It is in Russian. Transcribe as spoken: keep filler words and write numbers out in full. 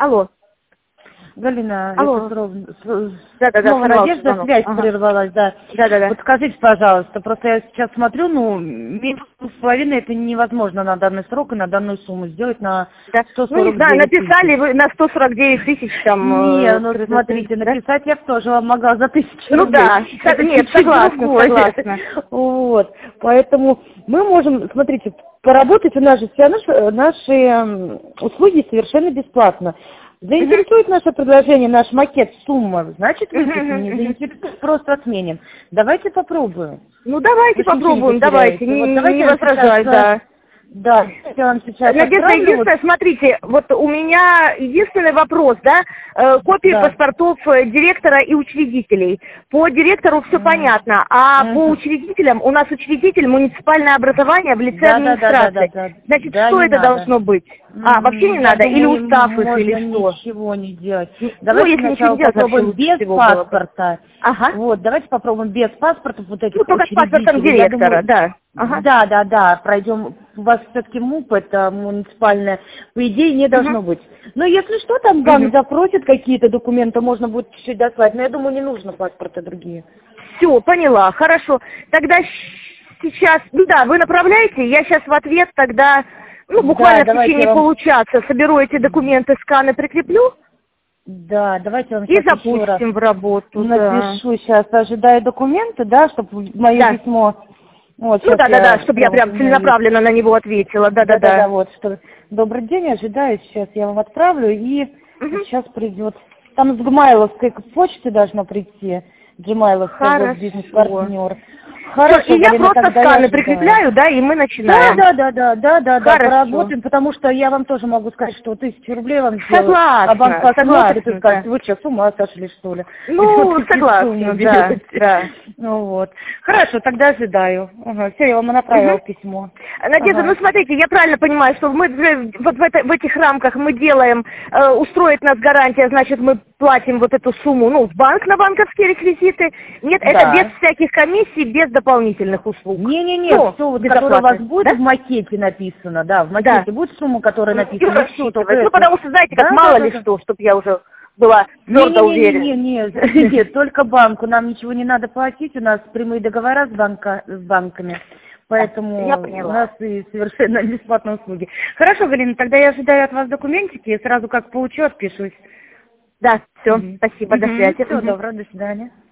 Алло. Галина, Алло. это снова, Да, да, да, снова Надежда, связь ага. прервалась, да. Да, да, да. Вот скажите, пожалуйста, просто я сейчас смотрю, ну, минус с половиной это невозможно на данный срок и на данную сумму сделать на да. сто сорок девять ну, не знаю, написали тысяч. вы на сто сорок девять тысяч там... Не, э, ну, тридцать, смотрите, да? написать я бы тоже вам могла за тысячу ну, рублей. да, Это нет, чуть-чуть согласна, другое. согласна. Вот, поэтому мы можем, смотрите, поработать у нас же все наши, наши услуги совершенно бесплатно. Заинтересует наше предложение, наш макет, сумма, значит выпустим, не заинтересует, просто отменим. Давайте попробуем. Ну давайте Вы попробуем, не давайте, не, вот давайте не возражаю, да. Да, я вам сейчас Надежда, отправлю. единственное, смотрите, вот у меня единственный вопрос, да, э, копии Да. паспортов э, директора и учредителей. По директору все Mm. понятно, а Mm. по учредителям, у нас учредитель муниципальное образование в лице Да, да, да, да, администрации. да, да. Значит, Да, что не это надо. должно быть? А, вообще не Я надо? Или думаю, устав их, можно или что? ничего не делать. Ну, Давайте если ничего сначала не делать, вообще попробуем лучше без всего было бы. паспорта. Ага. Вот, давайте попробуем без паспорта вот этих Ну, только с паспортом учредителей. Я директора, думаю, да. Ага. да, да, да, пройдем. У вас все-таки МУП, это муниципальное, по идее, не должно Угу. быть. Но если что, там банк Угу. запросит какие-то документы, можно будет чуть-чуть дослать. Но я думаю, не нужно паспорта другие. Все, поняла, хорошо. Тогда сейчас, ну да, вы направляете, я сейчас в ответ тогда, ну, буквально Да, в течение вам... получаса соберу эти документы, сканы прикреплю. Да, давайте вам И сейчас еще раз запустим в работу, напишу, да. сейчас ожидаю документы, да, чтобы мое Да. письмо... Вот, Ну да, да, да, я... чтобы я вот, прям целенаправленно на него ответила, да, да, да, да, да. да, вот, что... Добрый день, ожидаю, сейчас я вам отправлю, и Угу. сейчас придет... Там с гмайловской почты должно прийти, гмайловская бизнес-партнер. Хорошо, Всё, и я Галина, просто тогда сканы я прикрепляю, да, и мы начинаем. Да, да, да, да, да, да, да, Хорошо. поработаем, потому что я вам тоже могу сказать, что тысячу рублей вам сделаю, Согласна, а банк посмотрит и согласна, скажет, да. вы что, с ума сошли, что ли? Ну, Вот такие согласна, суммы да, берете. да. Ну вот. Хорошо, тогда ожидаю. Ага, все, я вам направила Угу. письмо. Надежда, Ага. ну смотрите, я правильно понимаю, что мы же вот в, это, в этих рамках мы делаем, э, устроит нас гарантия, значит, мы платим вот эту сумму, ну, в банк на банковские реквизиты. Нет, Да. это без всяких комиссий, без дополнительных услуг. Не-не-не, Ну, все, вот, которое у вас безоплатно, будет да? в макете написано, да, в макете Да. будет сумма, которая Ну, написана, и все, только ну, это. потому что, знаете, как Да, мало да, ли да, да. что, чтобы я уже была твердо уверена. Не-не-не, нет, только банку, нам ничего не надо платить, у нас прямые договора с, банка, с банками, поэтому Я поняла. у нас и совершенно бесплатные услуги. Хорошо, Галина, тогда я ожидаю от вас документики, и сразу как получу, отпишусь. Да, все, Мгм. спасибо, до Мгм. связи. Всего Мгм. доброго, до свидания.